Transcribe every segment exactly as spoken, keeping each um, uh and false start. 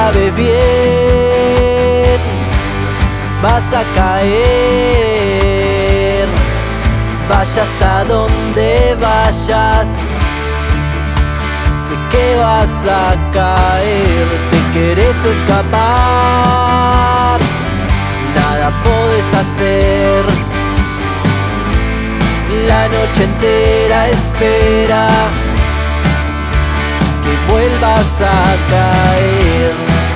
sabes bien, vas a caer, vayas a donde vayas, sé que vas a caer, te querés escapar, nada podés hacer, la noche entera espera que vuelvas a caer.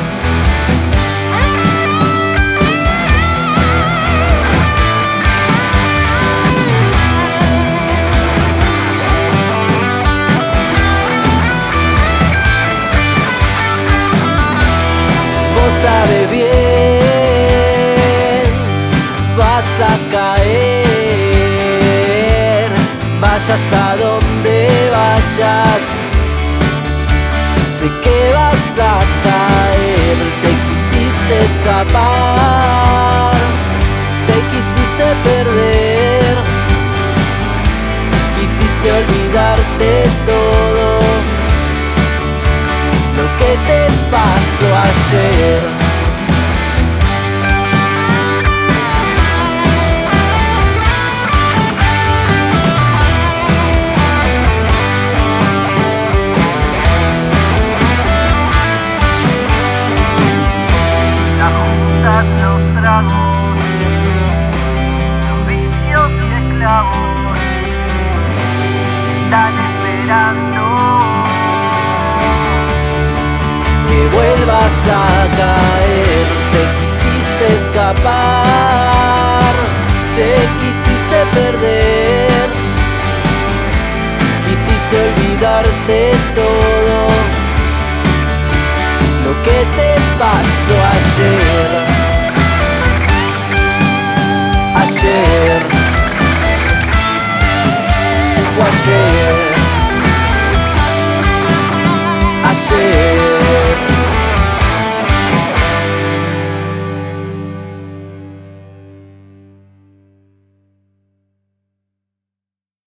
Vos sabés bien, vas a caer, vayas a donde vayas, sé que vas a caer, te quisiste escapar, te quisiste perder, quisiste olvidarte todo lo que te pasó ayer. Los tragos, los vicios y esclavos están esperando Que vuelvas a caer, te quisiste escapar, te quisiste perder, quisiste olvidarte todo lo que te pasó ayer.